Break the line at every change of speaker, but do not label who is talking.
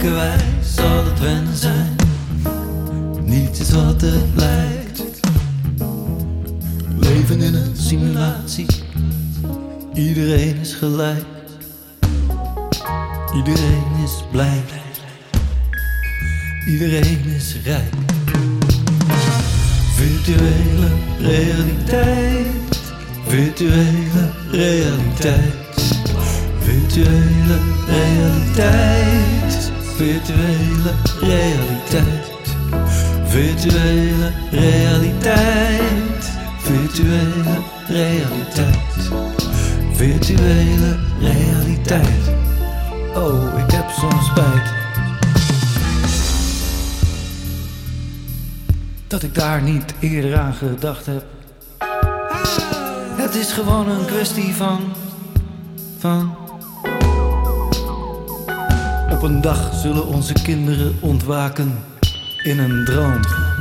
denken wij zal het wennen zijn. Niets is wat het lijkt. Leven in een simulatie. Iedereen is gelijk. Iedereen is blij. Iedereen is rijk. Virtuele realiteit. Virtuele realiteit. Virtuele realiteit. Virtuele realiteit. Virtuele realiteit. Virtuele realiteit. Virtuele realiteit. Oh, ik heb zo'n spijt dat ik daar niet eerder aan gedacht heb. Het is gewoon een kwestie van op een dag zullen onze kinderen ontwaken in een droom.